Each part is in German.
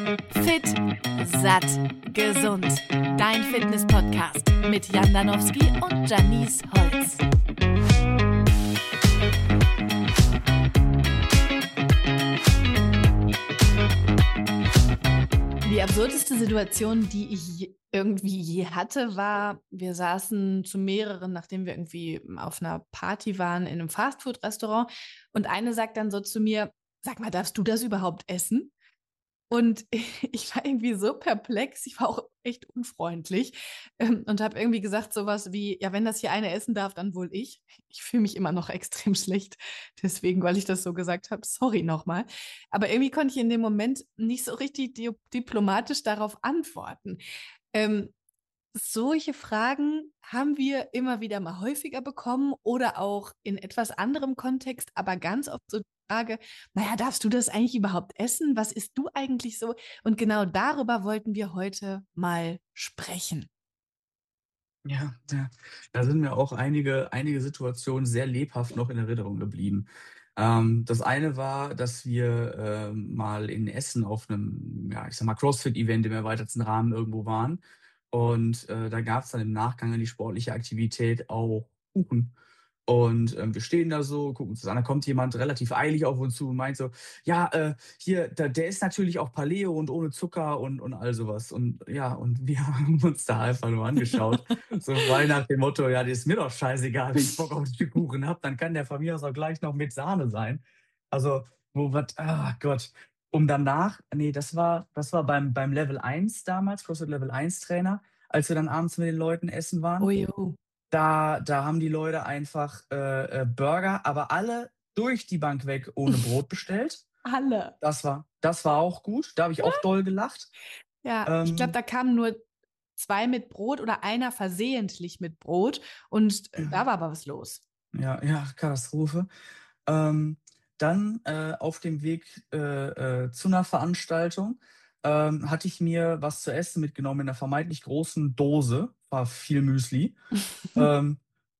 Fit, satt, gesund. Dein Fitness-Podcast mit Jan Danowski und Janice Holz. Die absurdeste Situation, die ich irgendwie je hatte, war, wir saßen zu mehreren, nachdem wir irgendwie auf einer Party waren, in einem Fastfood-Restaurant. Und eine sagt dann so zu mir, sag mal, darfst du das überhaupt essen? Und ich war irgendwie so perplex, ich war auch echt unfreundlich und habe irgendwie gesagt sowas wie, ja, wenn das hier eine essen darf, dann wohl ich. Ich fühle mich immer noch extrem schlecht, deswegen, weil ich das so gesagt habe, sorry nochmal. Aber irgendwie konnte ich in dem Moment nicht so richtig diplomatisch darauf antworten. Ähm, Solche Fragen haben wir immer wieder mal häufiger bekommen oder auch in etwas anderem Kontext, aber ganz oft so die Frage, naja, darfst du das eigentlich überhaupt essen? Was isst du eigentlich so? Und genau darüber wollten wir heute mal sprechen. Ja, da sind mir auch einige Situationen sehr lebhaft noch in Erinnerung geblieben. Das eine war, dass wir mal in Essen auf einem, ja, ich sag mal, CrossFit-Event im erweiterten Rahmen irgendwo waren. Und da gab es dann im Nachgang an die sportliche Aktivität auch Kuchen. Und wir stehen da so, gucken uns das an, da kommt jemand relativ eilig auf uns zu und meint so, ja, hier, der ist natürlich auch Paleo und ohne Zucker und all sowas. Und ja, und wir haben uns da einfach nur angeschaut. So frei nach dem Motto, ja, das ist mir doch scheißegal, wenn ich Bock auf den Kuchen habe, dann kann der von mir aus auch gleich noch mit Sahne sein. Also, Gott. Um danach, nee, das war beim Level 1 damals, CrossFit Level 1 Trainer, als wir dann abends mit den Leuten essen Oh waren. jo. Da haben die Leute einfach Burger, aber alle durch die Bank weg ohne Brot bestellt. Alle. Das war auch gut. Da habe ich auch doll gelacht. Ja, ich glaube, Ähm, da kamen nur zwei mit Brot oder einer versehentlich mit Brot und da war aber was los. ja, ja, Katastrophe. Ähm, dann auf dem Weg zu einer Veranstaltung hatte ich mir was zu essen mitgenommen in einer vermeintlich großen Dose. War viel Müsli. Ähm,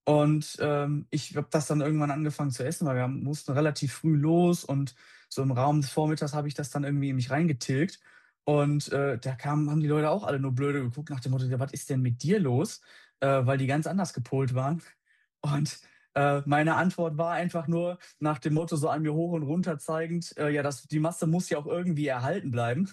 ich habe das dann irgendwann angefangen zu essen, weil wir mussten relativ früh los und so im Raum des Vormittags habe ich das dann irgendwie in mich reingetilgt. Und haben die Leute auch alle nur blöde geguckt nach dem Motto, ja, was ist denn mit dir los? Weil die ganz anders gepolt waren. Und meine Antwort war einfach nur nach dem Motto, so an mir hoch und runter zeigend, ja, die Masse muss ja auch irgendwie erhalten bleiben.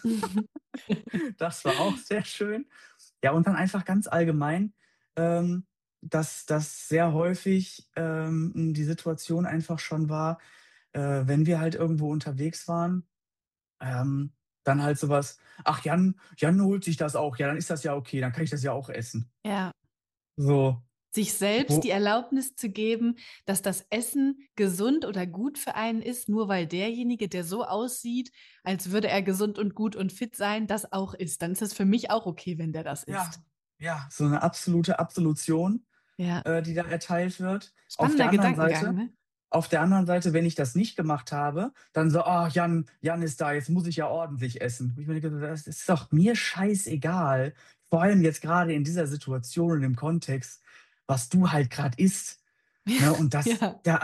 Das war auch sehr schön. Ja, und dann einfach ganz allgemein, ähm, dass sehr häufig die Situation einfach schon war, wenn wir halt irgendwo unterwegs waren, ähm, dann halt sowas, ach, Jan holt sich das auch, ja, dann ist das ja okay, dann kann ich das ja auch essen. Ja. So, Sich selbst die wo, Erlaubnis zu geben, dass das Essen gesund oder gut für einen ist, nur weil derjenige, der so aussieht, als würde er gesund und gut und fit sein, das auch isst. Dann ist es für mich auch okay, wenn der das ja, isst. ja, so eine absolute Absolution, Ja, die da erteilt wird. Auf der spannender anderen Gedankengang, Seite ne? wenn ich das nicht gemacht habe, dann so: „Ah, Jan ist da, jetzt muss ich ja ordentlich essen.“ Wo ich mir denke, das ist doch mir scheißegal, vor allem jetzt gerade in dieser Situation und im Kontext, was du halt gerade isst, ne? Und das Ja. ja,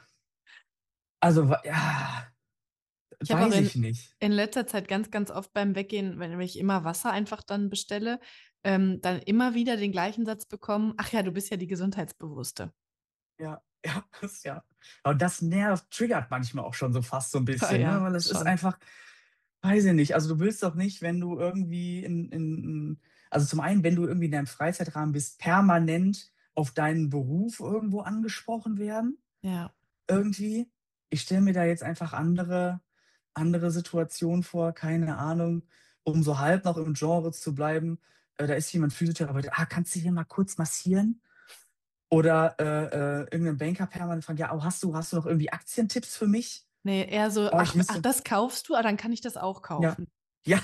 ja, Ich habe auch weiß ich nicht. in letzter Zeit ganz, ganz oft beim Weggehen, wenn ich immer Wasser einfach dann bestelle, dann immer wieder den gleichen Satz bekommen, ach ja, du bist ja die Gesundheitsbewusste. Ja, ja, ja. Aber das triggert manchmal auch schon so fast so ein Ja, bisschen, ne? ja, Weil es ist schon. einfach, weiß ich nicht. Also, du willst doch nicht, wenn du irgendwie also, zum einen, wenn du irgendwie in deinem Freizeitrahmen bist, permanent auf deinen Beruf irgendwo angesprochen werden, Ja. irgendwie. Ich stelle mir da jetzt einfach andere Situationen vor, keine Ahnung, um so halb noch im Genre zu bleiben. Da ist jemand Physiotherapeut: „Ah, kannst du hier mal kurz massieren?“ Oder irgend 'nen Banker permanent fragt: „Ja, oh, hast du noch irgendwie Aktientipps für mich? Nee, eher so, Oh, ich ach, müsste“, das kaufst du, ah, dann kann ich das auch ja. kaufen. Ja,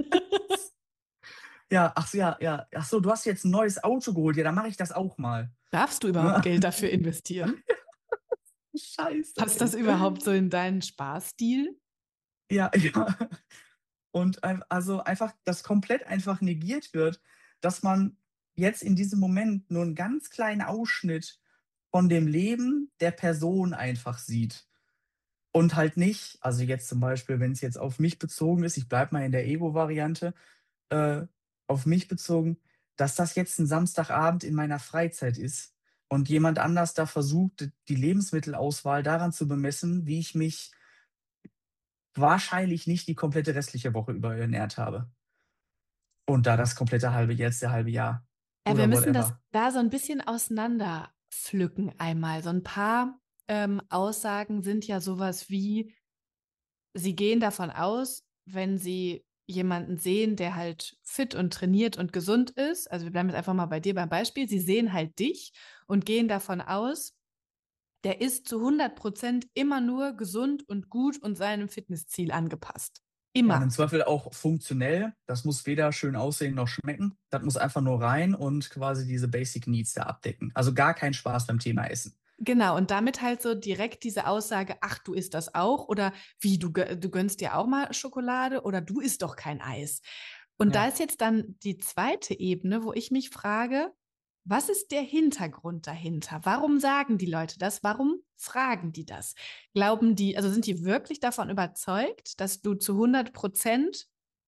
ja, ach so, ja, ja. Ach so, du hast jetzt 'n neues Auto geholt. Ja, dann mache ich das auch mal, Darfst du überhaupt ne? Geld dafür investieren? Scheiße, Passt das ey. überhaupt so in deinen Sparstil? Ja, ja. Und also einfach, dass komplett einfach negiert wird, dass man jetzt in diesem Moment nur 'n ganz kleinen Ausschnitt von dem Leben der Person einfach sieht. Und halt nicht, also jetzt zum Beispiel, wenn es jetzt auf mich bezogen ist, ich bleibe mal in der Ego-Variante, äh, auf mich bezogen, dass das jetzt ein Samstagabend in meiner Freizeit ist und jemand anders da versucht, die Lebensmittelauswahl daran zu bemessen, wie ich mich wahrscheinlich nicht die komplette restliche Woche über ernährt habe. Und da das komplette halbe Jahr Ja, wir oder müssen das whatever. da so ein bisschen auseinander pflücken einmal. So ein paar Aussagen sind ja sowas wie, sie gehen davon aus, wenn sie jemanden sehen, der halt fit und trainiert und gesund ist, also wir bleiben jetzt einfach mal bei dir beim Beispiel, sie sehen halt dich und gehen davon aus, der ist zu 100% immer nur gesund und gut und seinem Fitnessziel angepasst. Ja, und im Immer. Zweifel auch funktionell. Das muss weder schön aussehen noch schmecken. Das muss einfach nur rein und quasi diese Basic Needs da abdecken. Also gar kein Spaß beim Thema Essen. Genau, und damit halt so direkt diese Aussage, ach, du isst das auch oder wie, du gönnst dir auch mal Schokolade oder du isst doch kein Eis. Und da Ja. ist jetzt dann die zweite Ebene, wo ich mich frage, was ist der Hintergrund dahinter? Warum sagen die Leute das? Warum fragen die das? Glauben die, also sind die wirklich davon überzeugt, dass du zu 100%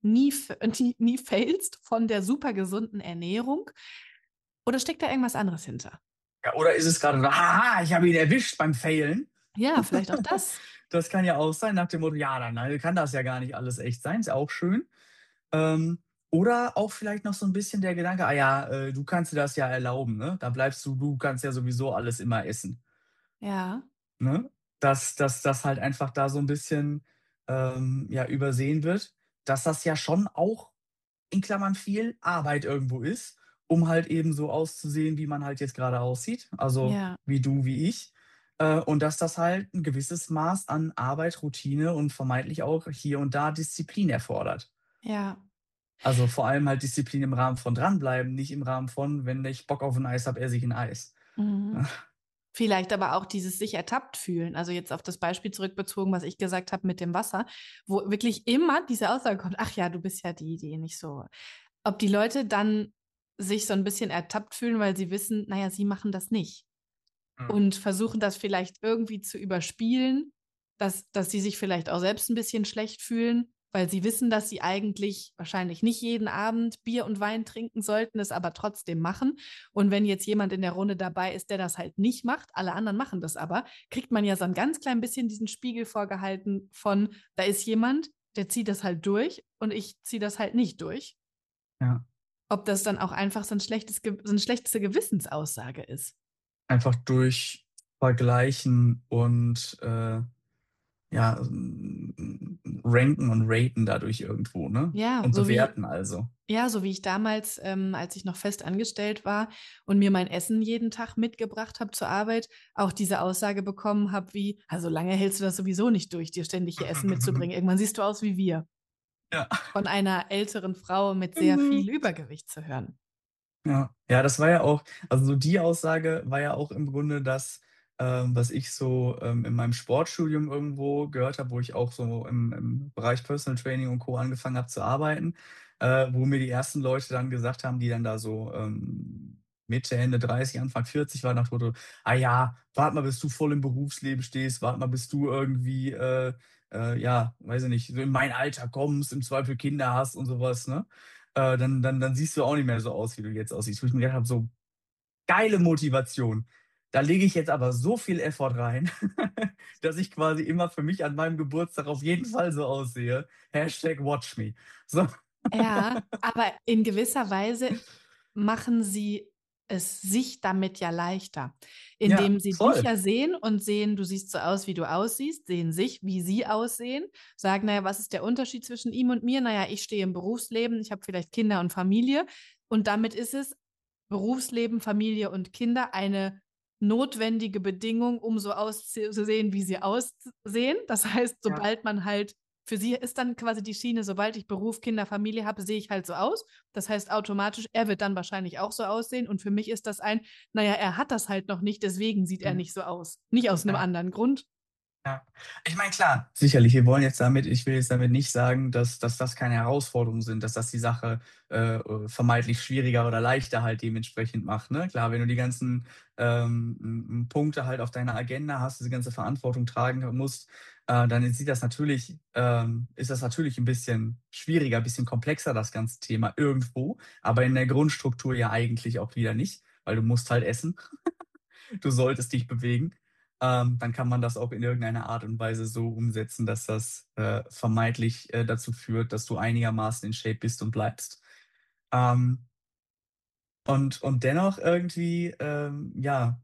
nie failst von der super gesunden Ernährung? Oder steckt da irgendwas anderes hinter? Ja, oder ist es gerade so, haha, ich habe ihn erwischt beim Failen. Ja, vielleicht auch das. Das kann ja auch sein, nach dem Motto, ja, dann kann das ja gar nicht alles echt sein, ist ja auch schön. Oder auch vielleicht noch so ein bisschen der Gedanke, ah ja, du kannst dir das ja erlauben, ne? Da bleibst du kannst ja sowieso alles immer essen, Ja, ne? Dass das halt einfach da so ein bisschen, ja, übersehen wird, dass das ja schon auch in Klammern viel Arbeit irgendwo ist, um halt eben so auszusehen, wie man halt jetzt gerade aussieht, also ja, wie du, wie ich. Und dass das halt ein gewisses Maß an Arbeit, Routine und vermeintlich auch hier und da Disziplin erfordert. ja. Also, vor allem halt Disziplin im Rahmen von dranbleiben, nicht im Rahmen von: „Wenn ich Bock auf 'n Eis habe, esse ich 'n Eis." Mhm. Vielleicht aber auch dieses sich ertappt fühlen. Also jetzt auf das Beispiel zurückbezogen, was ich gesagt habe mit dem Wasser, wo wirklich immer diese Aussage kommt, ach ja, du bist ja die nicht so. Ob die Leute dann sich so ein bisschen ertappt fühlen, weil sie wissen, naja, sie machen das nicht Mhm. und versuchen das vielleicht irgendwie zu überspielen, dass sie sich vielleicht auch selbst ein bisschen schlecht fühlen, weil sie wissen, dass sie eigentlich wahrscheinlich nicht jeden Abend Bier und Wein trinken sollten, es aber trotzdem machen. Und wenn jetzt jemand in der Runde dabei ist, der das halt nicht macht, alle anderen machen das aber, kriegt man ja so ein ganz klein bisschen diesen Spiegel vorgehalten von, da ist jemand, der zieht das halt durch und ich ziehe das halt nicht durch. Ja, Ob das dann auch einfach so eine schlechte Gewissensaussage ist. einfach durch Vergleichen und, ja, ranken und raten dadurch irgendwo, ne? Ja, Und so wie bewerten also. Ja, so wie ich damals, als ich noch fest angestellt war und mir mein Essen jeden Tag mitgebracht habe zur Arbeit, auch diese Aussage bekommen habe wie: „Ah, so lange hältst du das sowieso nicht durch, dir ständig hier Essen mitzubringen. Irgendwann siehst du aus wie wir.“ Ja. Von einer älteren Frau mit sehr Genau. viel Übergewicht zu hören. Ja. Ja, das war ja auch, also so die Aussage war ja auch im Grunde das, was ich so, in meinem Sportstudium irgendwo gehört habe, wo ich auch so im Bereich Personal Training und Co. angefangen habe zu arbeiten, wo mir die ersten Leute dann gesagt haben, die dann da so, Mitte, Ende 30, Anfang 40 waren, nach dem Motto: „Ah ja, warte mal, bis du voll im Berufsleben stehst, warte mal, bis du irgendwie, ja, weiß ich nicht, so in mein Alter kommst, im Zweifel Kinder hast und sowas, ne? Dann siehst du auch nicht mehr so aus, wie du jetzt aussiehst." Wo ich mir gedacht habe, so geile Motivation. Da lege ich jetzt aber so viel Effort rein, dass ich quasi immer für mich an meinem Geburtstag auf jeden Fall so aussehe. Hashtag watch me. So. Ja, aber in gewisser Weise machen sie es sich damit ja leichter, Ja, indem sie dich voll. ja sehen und sehen, du siehst so aus, wie du aussiehst, sehen sich, wie sie aussehen, sagen, naja, was ist der Unterschied zwischen ihm und mir? Naja, ich stehe im Berufsleben, ich habe vielleicht Kinder und Familie und damit ist es Berufsleben, Familie und Kinder eine notwendige Bedingung, um so auszusehen, wie sie aussehen. Das heißt, Ja. sobald man halt für sie ist dann quasi die Schiene, sobald ich Beruf, Kinder, Familie habe, sehe ich halt so aus. Das heißt automatisch, er wird dann wahrscheinlich auch so aussehen. Und für mich ist das naja, er hat das halt noch nicht, deswegen sieht er Mhm. nicht so aus. Nicht aus einem Ja. anderen Grund. Ja. Ich meine, klar, sicherlich, ich will jetzt damit nicht sagen, dass das keine Herausforderungen sind, dass das die Sache, vermeintlich schwieriger oder leichter halt dementsprechend macht, ne? Klar, wenn du die ganzen, Punkte halt auf deiner Agenda hast, diese ganze Verantwortung tragen musst, dann ist das natürlich ein bisschen schwieriger, ein bisschen komplexer, das ganze Thema irgendwo, aber in der Grundstruktur ja eigentlich auch wieder nicht, weil du musst halt essen, du solltest dich bewegen. Dann kann man das auch in irgendeiner Art und Weise so umsetzen, dass das vermeintlich dazu führt, dass du einigermaßen in Shape bist und bleibst. Ähm, und dennoch irgendwie, ja,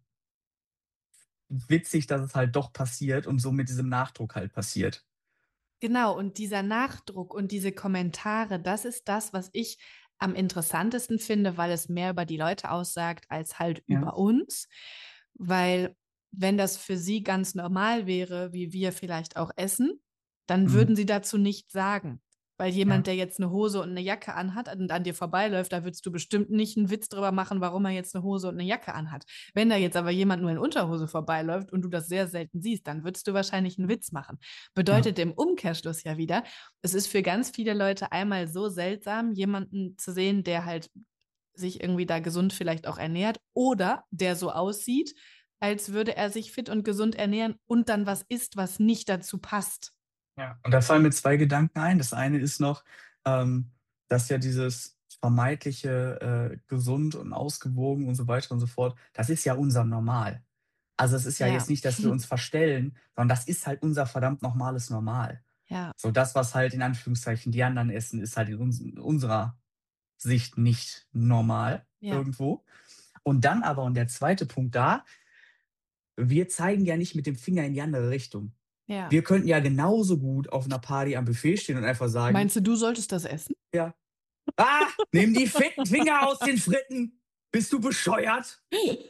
witzig, dass es halt doch passiert und so mit diesem Nachdruck halt passiert. Genau, und dieser Nachdruck und diese Kommentare, das ist das, was ich am interessantesten finde, weil es mehr über die Leute aussagt als halt Ja. über uns. Weil wenn das für sie ganz normal wäre, wie wir vielleicht auch essen, dann Mhm. würden sie dazu nichts sagen. Weil jemand, Ja. der jetzt eine Hose und eine Jacke anhat und an dir vorbeiläuft, da würdest du bestimmt nicht einen Witz drüber machen, warum er jetzt eine Hose und eine Jacke anhat. Wenn da jetzt aber jemand nur in Unterhose vorbeiläuft und du das sehr selten siehst, dann würdest du wahrscheinlich einen Witz machen. Ja. Bedeutet im Umkehrschluss ja wieder, es ist für ganz viele Leute einmal so seltsam, jemanden zu sehen, der halt sich irgendwie da gesund vielleicht auch ernährt oder der so aussieht, als würde er sich fit und gesund ernähren und dann was isst, was nicht dazu passt. Ja. Und da fallen mir 2 Gedanken ein. Das eine ist noch, ähm, dass ja dieses vermeintliche, gesund und ausgewogen und so weiter und so fort, das ist ja unser Normal. Also, es ist ja jetzt Ja, nicht, dass wir uns verstellen, sondern das ist halt unser verdammt normales Normal. ja, So das, was halt in Anführungszeichen die anderen essen, ist halt in unserer Sicht nicht normal ja, irgendwo. Und dann aber und der zweite Punkt da, wir zeigen ja nicht mit dem Finger in die andere Richtung. ja. Wir könnten ja genauso gut auf einer Party am Buffet stehen und einfach sagen: Meinst du, du solltest das essen? „Ja, ah, nimm die Finger aus den Fritten. Bist du bescheuert?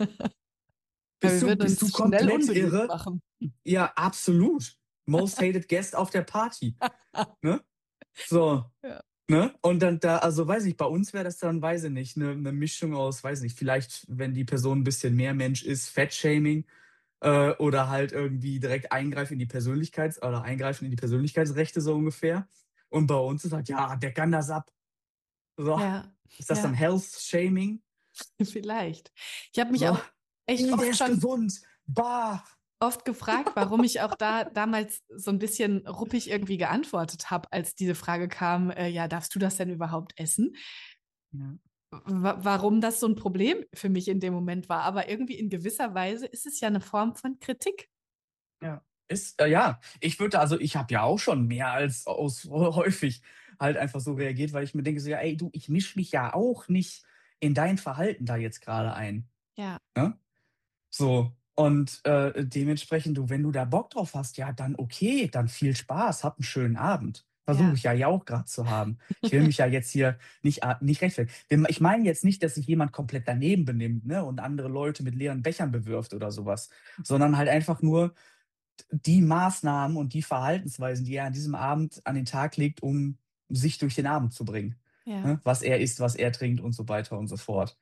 Ja, Bist wir du würden bist du uns schnell komplett unbeliebt irre?" machen. Ja, absolut. Most hated guest auf der Party, ne? So, Ja, ne? Und dann da also, weiß ich, bei uns wäre das dann, weiß ich nicht, 'ne Mischung aus, weiß nicht, vielleicht, wenn die Person 'n bisschen mehr Mensch ist, Fettshaming, oder halt irgendwie direkt eingreifen in die Persönlichkeitsrechte so ungefähr. Und bei uns ist halt: „Ja, der kann das ab." So, ja, ist das dann ja, Health Shaming? vielleicht. Ich habe mich So: auch echt Der oft ist schon gesund. Bah." gefragt, warum ich auch da damals so ein bisschen ruppig irgendwie geantwortet habe, als diese Frage kam, ja, darfst du das denn überhaupt essen? Ja, Warum das so ein Problem für mich in dem Moment war. Aber irgendwie in gewisser Weise ist es ja eine Form von Kritik. ja. Ja, ich habe ja auch schon mehr als aus häufig halt einfach so reagiert, weil ich mir denke so: „Ja, ey, du, ich mische mich ja auch nicht in dein Verhalten da jetzt gerade ein", Ja, ne? So, und, dementsprechend, du, wenn du da Bock drauf hast, ja, dann okay, dann viel Spaß, hab 'n schönen Abend. Versuche ja, ich ja auch grad zu haben. Ich will mich ja jetzt hier nicht rechtfertigen. Ich meine jetzt nicht, dass sich jemand komplett daneben benimmt, ne, und andere Leute mit leeren Bechern bewirft oder so was, sondern halt einfach nur die Maßnahmen und die Verhaltensweisen, die er an diesem Abend an den Tag legt, um sich durch den Abend zu bringen, ja. ne? Was er isst, was er trinkt und so weiter und so fort.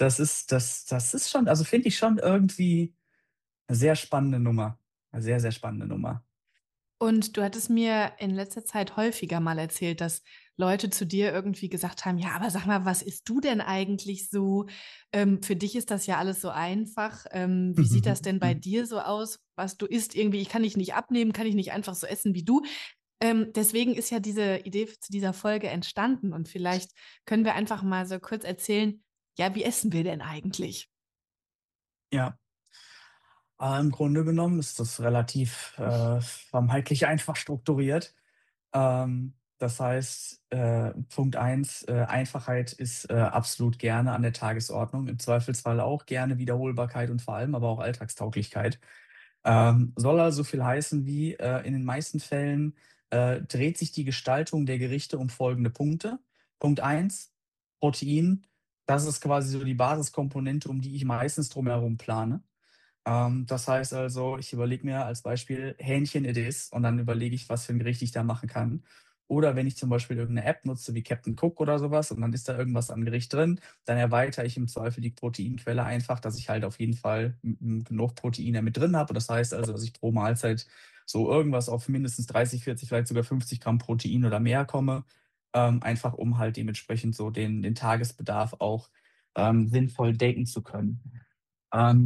Das ist schon, also, finde ich schon irgendwie 'ne sehr spannende Nummer. 'Ne sehr, sehr spannende Nummer. Und du hattest mir in letzter Zeit häufiger mal erzählt, dass Leute zu dir irgendwie gesagt haben: „Ja, aber sag mal, was isst du denn eigentlich so? Für dich ist das ja alles so einfach. Wie sieht das denn bei dir so aus, was du isst irgendwie? Ich kann dich nicht abnehmen, kann ich nicht einfach so essen wie du?“ Deswegen ist ja diese Idee zu dieser Folge entstanden und vielleicht können wir einfach mal so kurz erzählen, ja, wie essen wir denn eigentlich? Ja, im Grunde genommen ist das relativ, vermeintlich einfach strukturiert. Das heißt, Punkt eins, Einfachheit ist, absolut gerne an der Tagesordnung. Im Zweifelsfall auch gerne Wiederholbarkeit und vor allem aber auch Alltagstauglichkeit. Soll also viel heißen wie, in den meisten Fällen, dreht sich die Gestaltung der Gerichte um folgende Punkte. Punkt eins: Protein. Das ist quasi so die Basiskomponente, um die ich meistens drumherum plane. Das heißt also, ich überlege mir als Beispiel Hähnchen it is und dann überlege ich, was für ein Gericht ich da machen kann. Oder wenn ich zum Beispiel irgendeine App nutze wie Captain Cook oder sowas und dann ist da irgendwas am Gericht drin, dann erweitere ich im Zweifel die Proteinquelle einfach, dass ich halt auf jeden Fall genug Proteine mit drin habe. Das heißt also, dass ich pro Mahlzeit so irgendwas auf mindestens 30, 40, vielleicht sogar 50 Gramm Protein oder mehr komme, einfach um halt dementsprechend so den Tagesbedarf auch sinnvoll decken zu können. Ähm,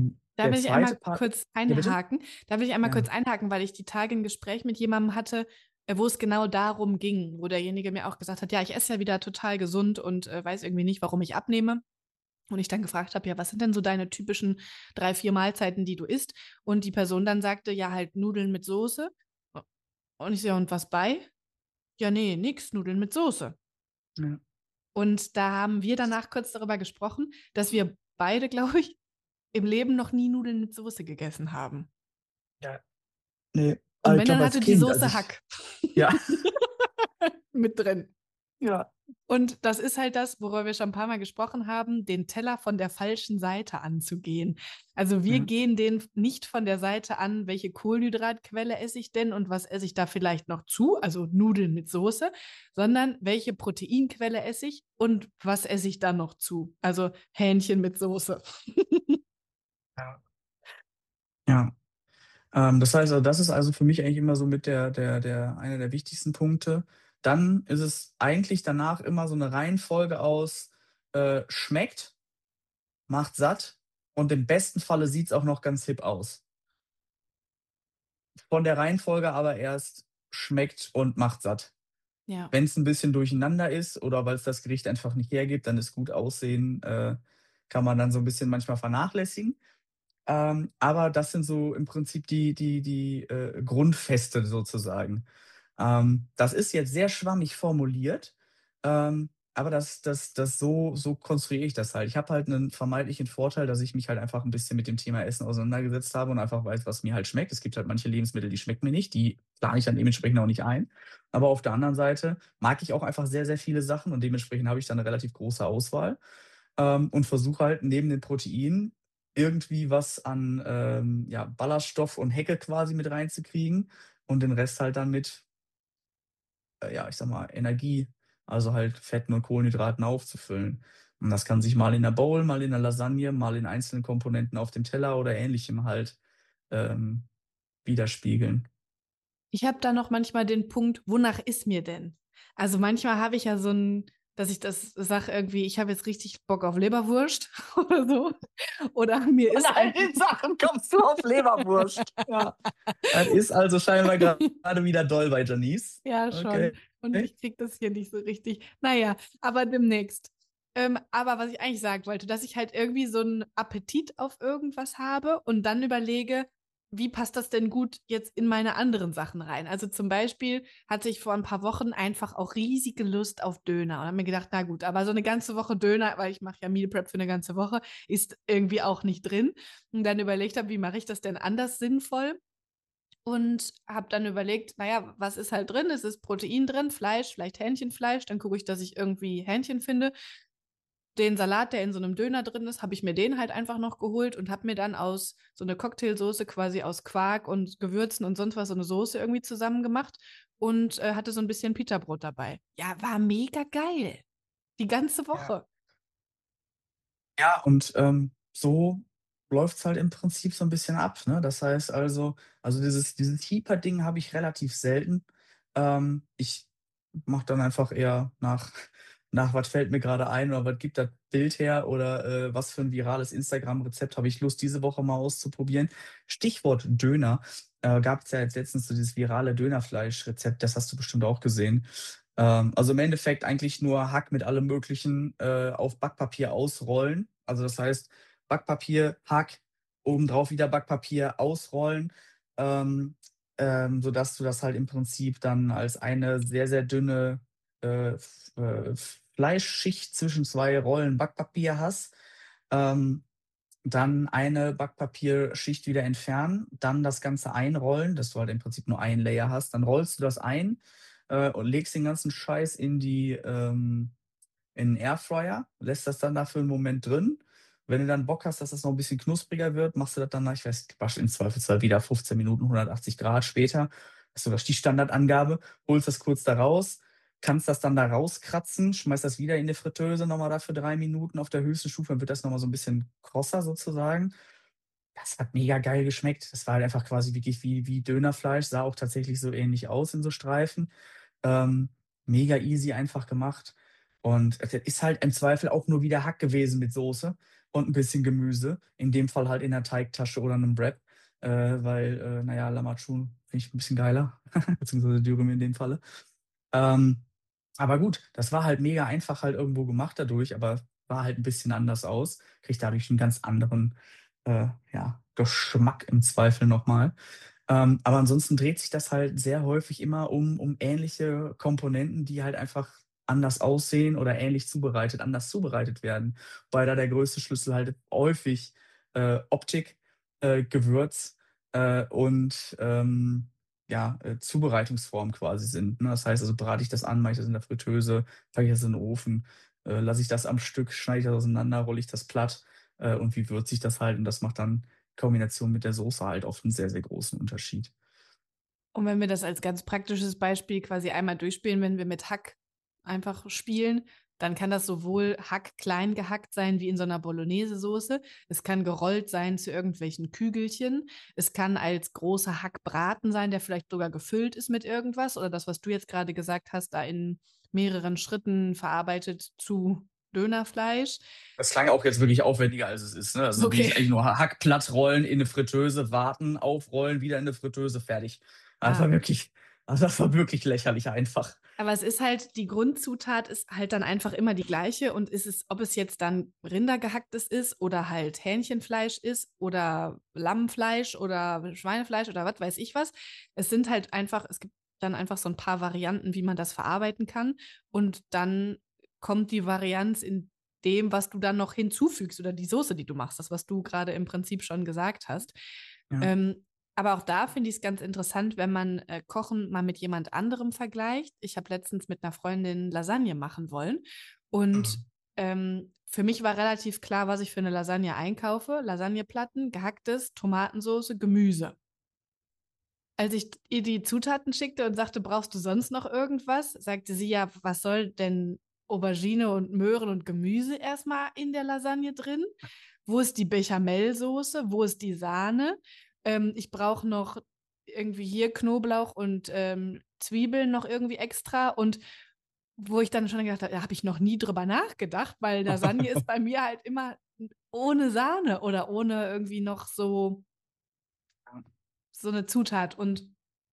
Da Der will ich zweite einmal Part. kurz Ja, bitte? einhaken. Da will ich einmal kurz Ja. einhaken, weil ich die Tage ein Gespräch mit jemandem hatte, wo es genau darum ging, wo derjenige mir auch gesagt hat, ja, ich esse ja wieder total gesund und weiß irgendwie nicht, warum ich abnehme. Und ich dann gefragt habe, ja, was sind denn so deine typischen 3, 4 Mahlzeiten, die du isst? Und die Person dann sagte, ja, halt Nudeln mit Soße. Und ich so, ja, und was bei? Ja, nee, nix, Nudeln mit Soße. Ja. Und da haben wir danach kurz darüber gesprochen, dass wir beide, glaube ich, im Leben noch nie Nudeln mit Soße gegessen haben. Ja. Ne, Und ich wenn, dann glaube als hatte die Kind, als Soße ich Hack ja, mit drin. ja, Und das ist halt das, worüber wir schon ein paar Mal gesprochen haben, den Teller von der falschen Seite anzugehen. Also wir ja, gehen den nicht von der Seite an, welche Kohlenhydratquelle esse ich denn und was esse ich da vielleicht noch zu, also Nudeln mit Soße, sondern welche Proteinquelle esse ich und was esse ich da noch zu, also Hähnchen mit Soße. ja, ja. Das heißt also, das ist also für mich eigentlich immer so mit der einer der wichtigsten Punkte. Dann ist es eigentlich danach immer so 'ne Reihenfolge aus, schmeckt, macht satt und im besten Falle sieht's auch noch ganz hip aus. Von der Reihenfolge aber erst schmeckt und macht satt. Ja. Wenn's 'n bisschen durcheinander ist oder weil's das Gericht einfach nicht hergibt, dann ist gut aussehen, kann man dann so 'n bisschen manchmal vernachlässigen. Aber das sind so im Prinzip die Grundfeste sozusagen. Das ist jetzt sehr schwammig formuliert, aber so konstruiere ich das halt. Ich habe halt einen vermeintlichen Vorteil, dass ich mich halt einfach ein bisschen mit dem Thema Essen auseinandergesetzt habe und einfach weiß, was mir halt schmeckt. Es gibt halt manche Lebensmittel, die schmecken mir nicht, die plane ich dann dementsprechend auch nicht ein. Aber auf der anderen Seite mag ich auch einfach sehr, sehr viele Sachen und dementsprechend habe ich dann eine relativ große Auswahl, und versuche halt neben den Proteinen irgendwie was an, ja, Ballaststoff und Hecke quasi mit reinzukriegen und den Rest halt dann mit, ja, ich sage mal, Energie, also halt Fetten und Kohlenhydraten aufzufüllen. Und das kann sich mal in der Bowl, mal in der Lasagne, mal in einzelnen Komponenten auf dem Teller oder Ähnlichem halt, ähm, widerspiegeln. Ich habe da noch manchmal den Punkt, wonach ist mir denn? Also manchmal habe ich ja so ein, dass ich das sage irgendwie, ich habe jetzt richtig Bock auf Leberwurst oder so. Oder mir Von ist all einfach. den Sachen kommst du auf Leberwurst. Ja. Das ist also scheinbar gerade wieder doll bei Janice. Ja, schon. Okay. Und ich kriege das hier nicht so richtig. Naja, aber demnächst. Aber was ich eigentlich sagen wollte, dass ich halt irgendwie so einen Appetit auf irgendwas habe und dann überlege, wie passt das denn gut jetzt in meine anderen Sachen rein? Also zum Beispiel hatte ich vor ein paar Wochen einfach auch riesige Lust auf Döner und habe mir gedacht, na gut, aber so eine ganze Woche Döner, weil ich mache ja Meal Prep für eine ganze Woche, ist irgendwie auch nicht drin. Und dann überlegt habe, wie mache ich das denn anders sinnvoll? Und habe dann überlegt, naja, was ist halt drin? Es ist Protein drin, Fleisch, vielleicht Hähnchenfleisch. Dann gucke ich, dass ich irgendwie Hähnchen finde. Den Salat, der in so einem Döner drin ist, habe ich mir den halt einfach noch geholt und habe mir dann aus so eine Cocktailsoße quasi aus Quark und Gewürzen und sonst was so eine Soße irgendwie zusammen gemacht und hatte so ein bisschen Pita-Brot dabei. Ja, war mega geil. Die ganze Ja. Woche. Ja, und, so läuft's halt im Prinzip so ein bisschen ab, ne? Das heißt also dieses Hyper-Ding habe ich relativ selten. Ich mache dann einfach eher nach was fällt mir gerade ein oder was gibt das Bild her oder, was für ein virales Instagram-Rezept habe ich Lust, diese Woche mal auszuprobieren. Stichwort Döner, gab's ja jetzt letztens so dieses virale Dönerfleisch-Rezept, das hast du bestimmt auch gesehen. Also im Endeffekt eigentlich nur Hack mit allem Möglichen, auf Backpapier ausrollen. Also das heißt, Backpapier, Hack, obendrauf wieder Backpapier, ausrollen, sodass du das halt im Prinzip dann als eine sehr, sehr dünne, Fleischschicht zwischen 2 Rollen Backpapier hast. Ähm, Dann eine Backpapierschicht wieder entfernen, dann das Ganze einrollen, dass du halt im Prinzip nur ein Layer hast. Dann rollst du das ein, und legst den ganzen Scheiß in 'n Airfryer, lässt das dann da für 'n Moment drin. Wenn du dann Bock hast, dass das noch 'n bisschen knuspriger wird, machst du das dann nach, ich weiß, wahrsch im Zweifelsfall wieder 15 Minuten, 180 Grad später. Das ist sogar die Standardangabe. Holst das kurz da raus, kannst das dann da rauskratzen, schmeißt das wieder in die Fritteuse noch mal da für 3 Minuten auf der höchsten Stufe, dann wird das noch mal so 'n bisschen krosser sozusagen. Das hat mega geil geschmeckt. Das war halt einfach quasi wirklich wie Dönerfleisch, sah auch tatsächlich so ähnlich aus in so Streifen. Ähm, Mega easy einfach gemacht. Und es ist halt im Zweifel auch nur wieder Hack gewesen mit Soße. und ein bisschen Gemüse. In dem Fall halt in der Teigtasche oder einem Wrap, weil, naja, Lamachun finde ich ein bisschen geiler, beziehungsweise Dürüm in dem Falle. Ähm, aber gut, das war halt mega einfach halt irgendwo gemacht dadurch, aber war halt ein bisschen anders aus. Kriegt dadurch einen ganz anderen, ja, Geschmack im Zweifel nochmal. Aber ansonsten dreht sich das halt sehr häufig immer um ähnliche Komponenten, die halt einfach anders aussehen oder ähnlich zubereitet, anders zubereitet werden. Weil da der größte Schlüssel halt häufig Optik, Gewürz und ja, Zubereitungsform quasi sind. Ne? Das heißt, also brate ich das an, mache ich das in der Fritteuse, packe ich das in den Ofen, lasse ich das am Stück, schneide ich das auseinander, rolle ich das platt und wie würze ich das halt. Und das macht dann Kombination mit der Soße halt oft einen sehr, sehr großen Unterschied. Und wenn wir das als ganz praktisches Beispiel quasi einmal durchspielen, wenn wir mit Hack einfach spielen, dann kann das sowohl Hack klein gehackt sein wie in so einer Bolognese-Soße. Es kann gerollt sein zu irgendwelchen Kügelchen. Es kann als großer Hackbraten sein, der vielleicht sogar gefüllt ist mit irgendwas. Oder das, was du jetzt gerade gesagt hast, da in mehreren Schritten verarbeitet zu Dönerfleisch. Das klang auch jetzt wirklich aufwendiger, als es ist. Ne? Also Okay. wirklich eigentlich nur Hackplatt rollen, in eine Fritteuse, warten, aufrollen, wieder in eine Fritteuse, fertig. Das war Ah, wirklich, also das war wirklich lächerlich einfach. aber es ist halt, die Grundzutat ist halt dann einfach immer die gleiche und ist es, ob es jetzt dann Rindergehacktes ist oder halt Hähnchenfleisch ist oder Lammfleisch oder Schweinefleisch oder was weiß ich was. Es sind halt einfach, es gibt dann einfach so ein paar Varianten, wie man das verarbeiten kann und dann kommt die Varianz in dem, was du dann noch hinzufügst oder die Soße, die du machst, das, was du gerade im Prinzip schon gesagt hast. Ja. Ähm, aber auch da finde ich es ganz interessant, wenn man Kochen mal mit jemand anderem vergleicht. Ich habe letztens mit einer Freundin Lasagne machen wollen und für mich war relativ klar, was ich für eine Lasagne einkaufe. Lasagneplatten, gehacktes, Tomatensoße, Gemüse. Als ich ihr die Zutaten schickte und sagte, brauchst du sonst noch irgendwas, sagte sie ja, was soll denn Aubergine und Möhren und Gemüse erstmal in der Lasagne drin? Wo ist die Bechamelsoße? Wo ist die Sahne? Ich brauche noch irgendwie hier Knoblauch und Zwiebeln noch irgendwie extra. Und wo ich dann schon gedacht habe, da habe ich noch nie drüber nachgedacht, weil Lasagne ist bei mir halt immer ohne Sahne oder ohne irgendwie noch so eine Zutat. Und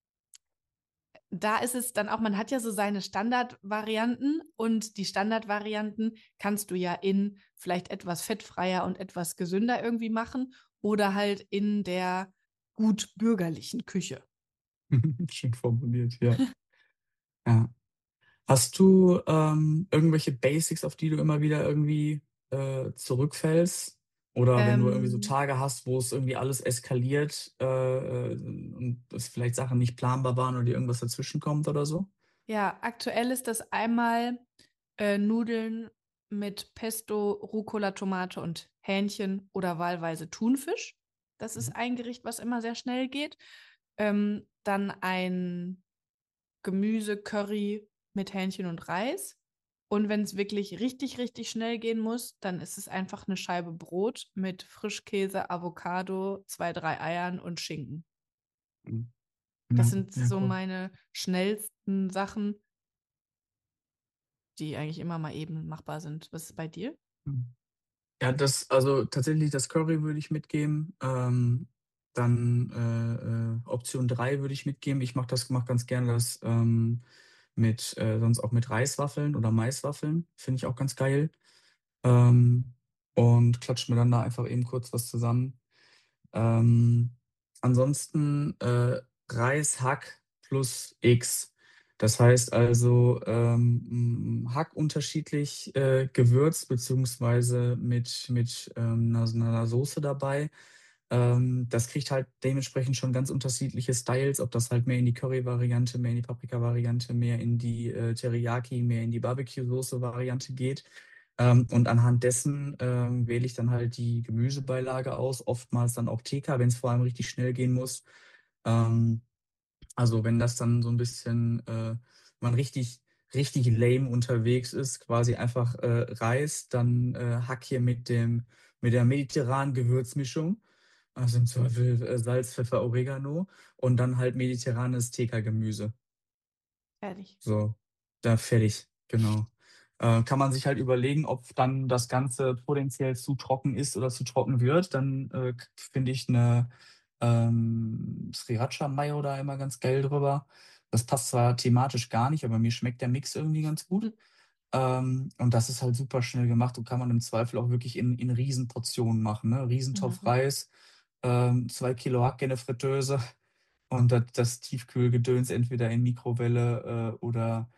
da ist es dann auch, man hat ja so seine Standardvarianten und die Standardvarianten kannst du ja in vielleicht etwas fettfreier und etwas gesünder irgendwie machen oder halt in der gut bürgerlichen Küche. Schön formuliert, ja. Ja. Hast du irgendwelche Basics, auf die du immer wieder irgendwie zurückfällst? Oder wenn du irgendwie so Ähm, Tage hast, wo es irgendwie alles eskaliert und es vielleicht Sachen nicht planbar waren oder dir irgendwas dazwischen kommt oder so? ja, aktuell ist das einmal Nudeln mit Pesto, Rucola, Tomate und Hähnchen oder wahlweise Thunfisch. Das ist Mhm. ein Gericht, was immer sehr schnell geht. Dann ein Gemüse-Curry mit Hähnchen und Reis. Und wenn es wirklich richtig, richtig schnell gehen muss, dann ist es einfach eine Scheibe Brot mit Frischkäse, Avocado, zwei, drei Eiern und Schinken. Mhm. Das Ja, sind ja, so cool. meine schnellsten Sachen, die eigentlich immer mal eben machbar sind. Was ist bei dir? Mhm. Ja, also tatsächlich das Curry würde ich mitgeben. Dann Option 3 würde ich mitgeben. Mach ganz gerne das sonst auch mit Reiswaffeln oder Maiswaffeln. Finde ich auch ganz geil. Ähm, und klatsch mir dann da einfach eben kurz was zusammen. Ähm, ansonsten Reis, Hack plus X. Das heißt also Hack unterschiedlich gewürzt, beziehungsweise mit einer Soße dabei. Das kriegt halt dementsprechend schon ganz unterschiedliche Styles, ob das halt mehr in die Curry-Variante, mehr in die Paprika-Variante, mehr in die Teriyaki, mehr in die Barbecue-Soße-Variante geht. Und anhand dessen wähle ich dann halt die Gemüsebeilage aus, oftmals dann auch TK, wenn es vor allem richtig schnell gehen muss. Ähm, also wenn das dann so ein bisschen man richtig lame unterwegs ist, quasi einfach Reis, dann Hack hier mit der mediterranen Gewürzmischung, also im Zweifel Salz, Pfeffer, Oregano und dann halt mediterranes TK-Gemüse. Fertig. So, da fertig, genau. Kann man sich halt überlegen, ob dann das Ganze potenziell zu trocken ist oder zu trocken wird. Dann finde ich eine Sriracha Mayo da immer ganz geil drüber. Das passt zwar thematisch gar nicht, aber mir schmeckt der Mix irgendwie ganz gut. Und das ist halt super schnell gemacht und kann man im Zweifel auch wirklich in Riesenportionen machen. Ne? Riesentopf Mhm. Reis, 2 Kilo Hack in der Fritteuse und das Tiefkühlgedöns entweder in Mikrowelle oder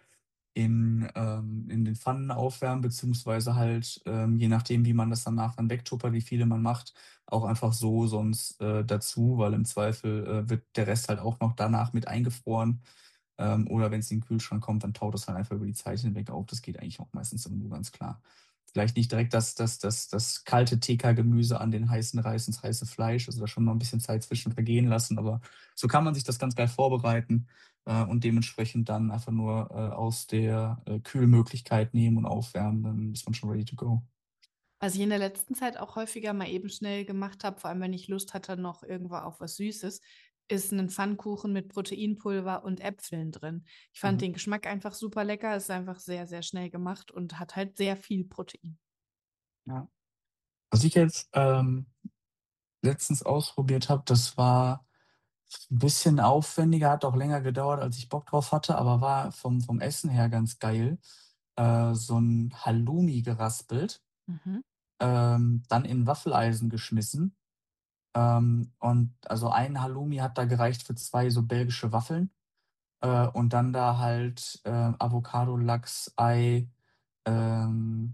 in den Pfannen aufwärmen, beziehungsweise halt, je nachdem, wie man das danach dann wegtuppert, wie viele man macht, auch einfach so sonst dazu, weil im Zweifel wird der Rest halt auch noch danach mit eingefroren. Oder wenn es in den Kühlschrank kommt, dann taut es halt einfach über die Zeit hinweg auf. Das geht eigentlich auch meistens immer nur ganz klar. Vielleicht nicht direkt das kalte TK-Gemüse an den heißen Reis ins heiße Fleisch, also da schon noch ein bisschen Zeit zwischen vergehen lassen, aber so kann man sich das ganz geil vorbereiten und dementsprechend dann einfach nur aus der Kühlmöglichkeit nehmen und aufwärmen, dann ist man schon ready to go. Was ich in der letzten Zeit auch häufiger mal eben schnell gemacht habe, vor allem wenn ich Lust hatte noch irgendwo auf was Süßes, ist ein Pfannkuchen mit Proteinpulver und Äpfeln drin. Ich fand Mhm. den Geschmack einfach super lecker, ist einfach sehr, sehr schnell gemacht und hat halt sehr viel Protein. Ja. Was ich jetzt letztens ausprobiert habe, das war ein bisschen aufwendiger, hat auch länger gedauert, als ich Bock drauf hatte, aber war vom Essen her ganz geil. So ein Halloumi geraspelt, Mhm. dann in Waffeleisen geschmissen. Und also ein Halloumi hat da gereicht für 2 so belgische Waffeln. Und dann da halt Avocado, Lachs, Ei, ähm,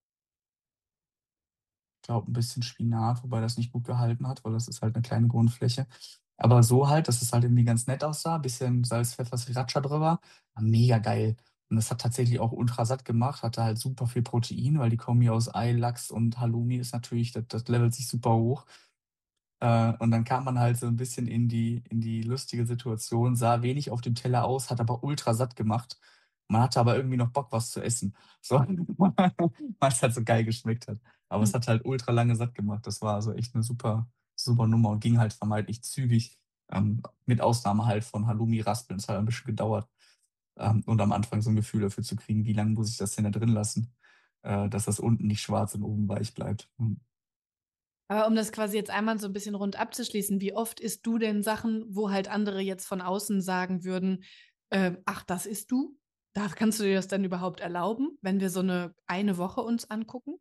glaube ein bisschen Spinat, wobei das nicht gut gehalten hat, weil das ist halt eine kleine Grundfläche. Aber so halt, dass es halt irgendwie ganz nett aussah, bisschen Salz, Pfeffer, Sriracha drüber, war mega geil. Und das hat tatsächlich auch ultra satt gemacht, hatte halt super viel Protein, weil die Kombi aus Ei, Lachs und Halloumi ist natürlich, das levelt sich super hoch. Und dann kam man halt so ein bisschen in die lustige Situation, sah wenig auf dem Teller aus, hat aber ultra satt gemacht. Man hatte aber irgendwie noch Bock, was zu essen. So, weil es halt so geil geschmeckt hat. Aber es Hm. hat halt ultra lange satt gemacht. Das war also echt eine super, super Nummer und ging halt vermeintlich zügig. Mit Ausnahme halt von Halloumi-Raspeln. Es hat ein bisschen gedauert. Und am Anfang so ein Gefühl dafür zu kriegen, wie lange muss ich das denn da drin lassen, dass das unten nicht schwarz und oben weich bleibt. Aber um das quasi jetzt einmal so ein bisschen rund abzuschließen, wie oft isst du denn Sachen, wo halt andere jetzt von außen sagen würden, ach, das isst du? Da kannst du dir das dann überhaupt erlauben, wenn wir so eine Woche uns angucken?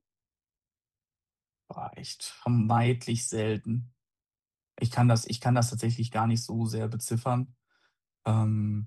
War echt vermeidlich selten. Ich kann das tatsächlich gar nicht so sehr beziffern. Ähm,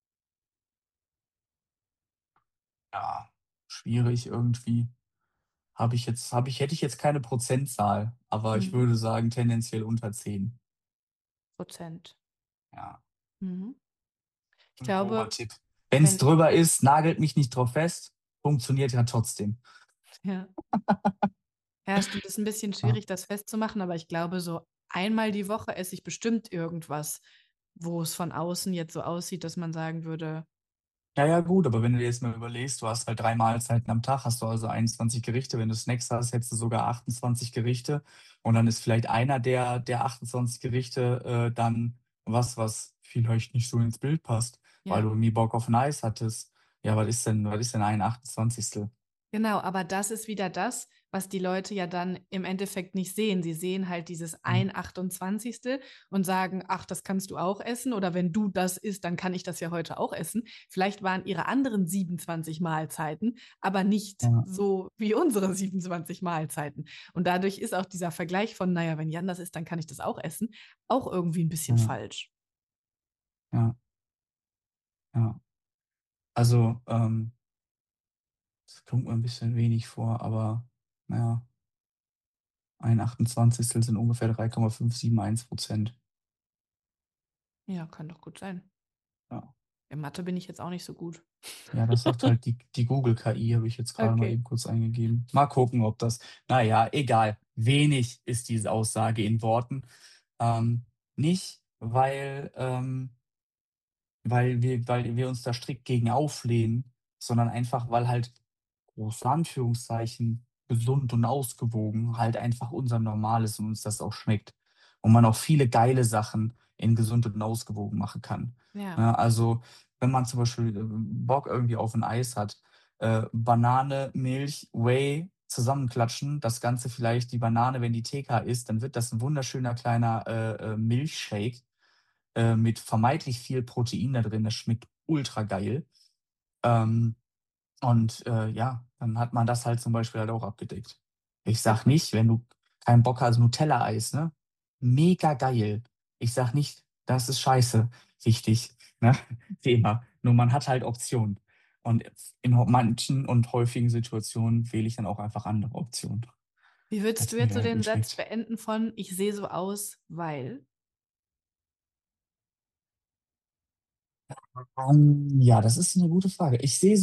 ja, schwierig irgendwie. Hätte ich jetzt keine Prozentzahl, aber ich Mhm. würde sagen tendenziell unter 10. Prozent. Ja, Mhm. Ich ein grober glaube, Tipp. Wenn es wenn, drüber ist, nagelt mich nicht drauf fest, funktioniert ja trotzdem. ja, ja, stimmt, ist ein bisschen Ja. schwierig, das festzumachen, aber ich glaube, so einmal die Woche esse ich bestimmt irgendwas, wo es von außen jetzt so aussieht, dass man sagen würde, Ja, ja, gut, aber wenn du dir jetzt mal überlegst, du hast halt 3 Mahlzeiten am Tag, hast du also 21 Gerichte. Wenn du Snacks hast, hättest du sogar 28 Gerichte. Und dann ist vielleicht einer der 28 Gerichte dann was vielleicht nicht so ins Bild passt, weil ja. du irgendwie Bock auf ein Eis hattest. Ja, was ist denn ein 28.? Genau, aber das ist wieder das, was die Leute ja dann im Endeffekt nicht sehen. Sie sehen halt dieses Hm, ein 28. und sagen, ach, das kannst du auch essen. Oder wenn du das isst, dann kann ich das ja heute auch essen. Vielleicht waren ihre anderen 27 Mahlzeiten, aber nicht Ja, so wie unsere 27 Mahlzeiten. Und dadurch ist auch dieser Vergleich von, naja, wenn Jan das isst, dann kann ich das auch essen, auch irgendwie ein bisschen ja, falsch. ja, ja. Also, das kommt mir ein bisschen wenig vor, aber naja, ein 28. sind ungefähr 3,571%. Ja, kann doch gut sein. Ja. In Mathe bin ich jetzt auch nicht so gut. Ja, das sagt halt die Google-KI, habe ich jetzt gerade mal Okay. eben kurz eingegeben. Mal gucken, ob das. Naja, egal. Wenig ist diese Aussage in Worten. Nicht, weil wir uns da strikt gegen auflehnen, sondern einfach, weil halt, große Anführungszeichen, gesund und ausgewogen halt einfach unser Normal ist und uns das auch schmeckt. Und man auch viele geile Sachen in gesund und ausgewogen machen kann. Ja. Ne, also, wenn man zum Beispiel Bock irgendwie auf ein Eis hat, Banane, Milch, Whey zusammenklatschen. Das Ganze vielleicht die Banane, wenn die TK ist, dann wird das ein wunderschöner kleiner Milchshake mit vermeintlich viel Protein da drin. Das schmeckt ultra geil. Ähm, ja, dann hat man das halt zum Beispiel halt auch abgedeckt. Ich Ja, sag nicht, wenn du keinen Bock hast, Nutella-Eis, ne? Mega geil. Ich sag nicht, das ist scheiße. Wichtig, ne? Wie immer. Nur man hat halt Optionen. Und in manchen und häufigen Situationen wähle ich dann auch einfach andere Optionen, wie würdest du als mir jetzt so halt den nicht Satz schmeckt. beenden von ich sehe so aus, weil? Ja, das ist eine gute Frage.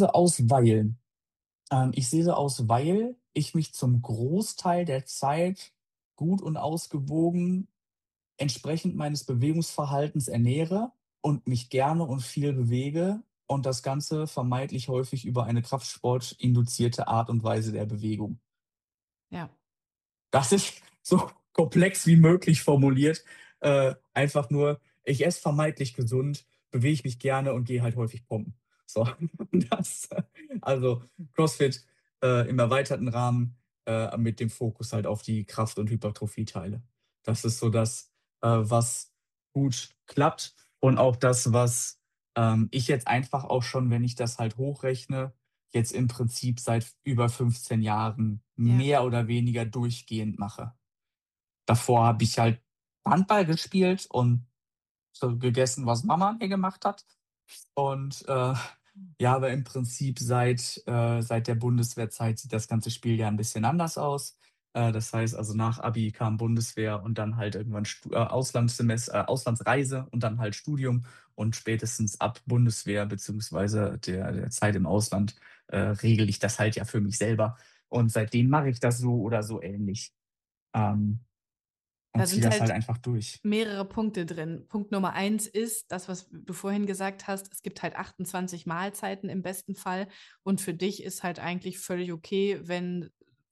Ich sehe so aus, weil ich mich zum Großteil der Zeit gut und ausgewogen entsprechend meines Bewegungsverhaltens ernähre und mich gerne und viel bewege und das Ganze vermeintlich häufig über eine kraftsportinduzierte Art und Weise der Bewegung. Ja. Das ist so komplex wie möglich formuliert. Einfach nur, ich esse vermeintlich gesund, bewege mich gerne und gehe halt häufig pumpen. So, das, also CrossFit im erweiterten Rahmen mit dem Fokus halt auf die Kraft- und Hypertrophie-Teile. Das ist so das, was gut klappt und auch das, was ich jetzt einfach auch schon, wenn ich das halt hochrechne, jetzt im Prinzip seit über 15 Jahren Ja. mehr oder weniger durchgehend mache. Davor habe ich halt Handball gespielt und so gegessen, was Mama mir gemacht hat. Und ja, aber im Prinzip seit der Bundeswehrzeit sieht das ganze Spiel ja ein bisschen anders aus. Das heißt also nach Abi kam Bundeswehr und dann halt irgendwann Auslandssemester, Auslandsreise und dann halt Studium und spätestens ab Bundeswehr beziehungsweise der Zeit im Ausland regel ich das halt ja für mich selber. Und seitdem mache ich das so oder so ähnlich ähm, und Da ziehe sind das halt halt einfach durch. mehrere Punkte drin. Punkt Nummer eins ist das, was du vorhin gesagt hast. Es gibt halt 28 Mahlzeiten im besten Fall. Und für dich ist halt eigentlich völlig okay, wenn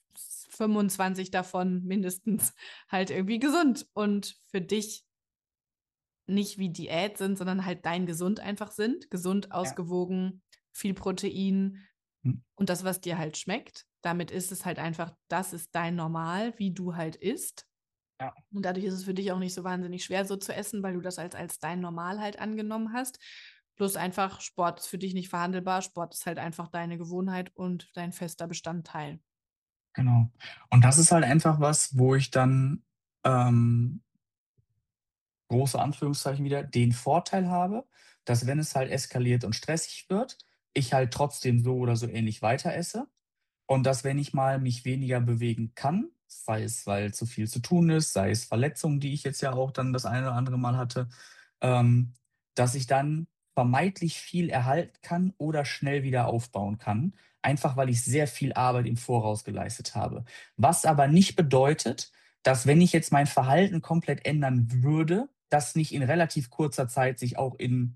25 davon mindestens halt irgendwie gesund und für dich nicht wie Diät sind, sondern halt dein Gesund einfach sind. Gesund, Ja. ausgewogen, viel Protein Hm. und das, was dir halt schmeckt. Damit ist es halt einfach, das ist dein Normal, wie du halt isst. Ja. Und dadurch ist es für dich auch nicht so wahnsinnig schwer, so zu essen, weil du das als dein Normal halt angenommen hast. Bloß einfach, Sport ist für dich nicht verhandelbar. Sport ist halt einfach deine Gewohnheit und dein fester Bestandteil. Genau. Und das ist halt einfach was, wo ich dann ähm, große Anführungszeichen wieder, den Vorteil habe, dass wenn es halt eskaliert und stressig wird, ich halt trotzdem so oder so ähnlich weiter esse. Und dass, wenn ich mal mich weniger bewegen kann, sei es, weil zu viel zu tun ist, sei es Verletzungen, die ich jetzt ja auch dann das eine oder andere Mal hatte, ähm, dass ich dann vermeintlich viel erhalten kann oder schnell wieder aufbauen kann, einfach weil ich sehr viel Arbeit im Voraus geleistet habe. Was aber nicht bedeutet, dass, wenn ich jetzt mein Verhalten komplett ändern würde, das nicht in relativ kurzer Zeit sich auch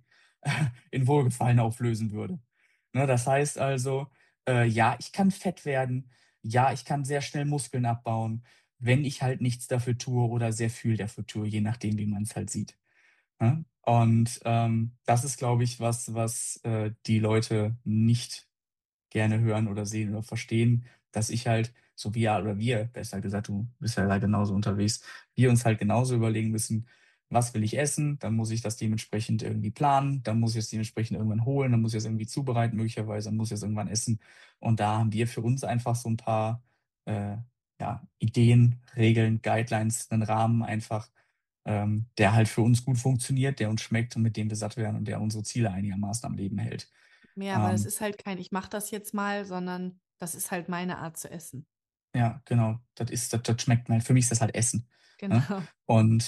in Wohlgefallen auflösen würde. Ne, das heißt also, ja, ich kann fett werden, ja, ich kann sehr schnell Muskeln abbauen, wenn ich halt nichts dafür tue oder sehr viel dafür tue, je nachdem, wie man es halt sieht. Ne? Und das ist, glaube ich, was die Leute nicht gerne hören oder sehen oder verstehen, dass ich halt, so wie ja, oder wir, besser gesagt, du bist ja da genauso unterwegs, wir uns halt genauso überlegen müssen, was will ich essen, dann muss ich das dementsprechend irgendwie planen, dann muss ich es dementsprechend irgendwann holen, dann muss ich es irgendwie zubereiten, möglicherweise, dann muss ich es irgendwann essen. Und da haben wir für uns einfach so ein paar äh, ja, Ideen, Regeln, Guidelines, einen Rahmen einfach, der halt für uns gut funktioniert, der uns schmeckt und mit dem wir satt werden und der unsere Ziele einigermaßen am Leben hält. Ja, aber das Ähm, ist halt kein, ich mache das jetzt mal, sondern das ist halt meine Art zu essen. Ja, genau. Das schmeckt mir halt. Für mich ist das halt Essen. Ne? Genau. Und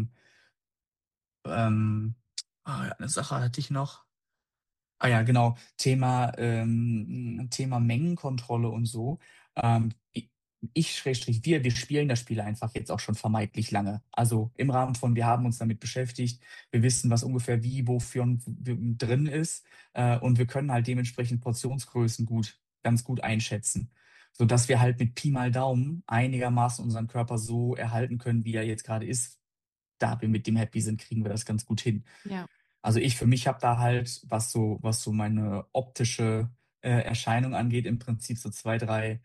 ähm, ja, eine Sache hatte ich noch. Ah ja, genau. Thema Mengenkontrolle und so. Schrägstrich, wir spielen das Spiel einfach jetzt auch schon vermeintlich lange. Also im Rahmen von, wir haben uns damit beschäftigt, wir wissen, was ungefähr wie, wofür drin ist, und wir können halt dementsprechend Portionsgrößen ganz gut einschätzen. Sodass wir halt mit Pi mal Daumen einigermaßen unseren Körper so erhalten können, wie er jetzt gerade ist. Da wir mit dem happy sind, kriegen wir das ganz gut hin. Ja. Also ich für mich habe da halt, was so meine optische Erscheinung angeht, im Prinzip so 2, 3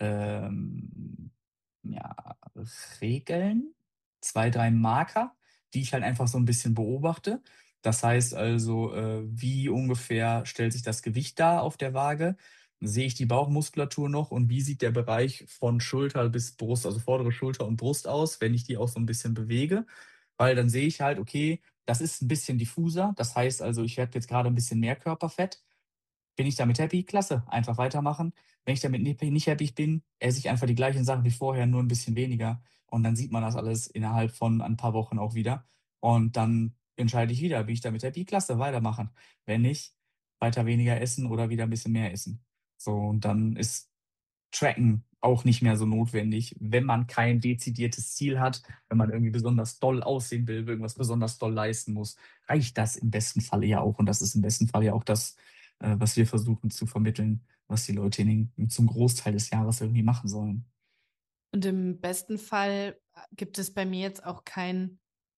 ähm, ja, Regeln, 2, 3 Marker, die ich halt einfach so ein bisschen beobachte. Das heißt also, wie ungefähr stellt sich das Gewicht dar auf der Waage? Sehe ich die Bauchmuskulatur noch und wie sieht der Bereich von Schulter bis Brust, also vordere Schulter und Brust aus, wenn ich die auch so ein bisschen bewege? Weil dann sehe ich halt, okay, das ist ein bisschen diffuser. Das heißt also, ich habe jetzt gerade ein bisschen mehr Körperfett. Bin ich damit happy? Klasse, einfach weitermachen. Wenn ich damit nicht happy bin, esse ich einfach die gleichen Sachen wie vorher, nur ein bisschen weniger. Und dann sieht man das alles innerhalb von ein paar Wochen auch wieder. Und dann entscheide ich wieder, bin ich damit happy? Klasse, weitermachen. Wenn nicht, weiter weniger essen oder wieder ein bisschen mehr essen. So, und dann ist Tracken auch nicht mehr so notwendig, wenn man kein dezidiertes Ziel hat, wenn man irgendwie besonders doll aussehen will, irgendwas besonders doll leisten muss, reicht das im besten Falle ja auch. Und das ist im besten Fall ja auch das, was wir versuchen zu vermitteln, was die Leute zum Großteil des Jahres irgendwie machen sollen. Und im besten Fall gibt es bei mir jetzt auch kein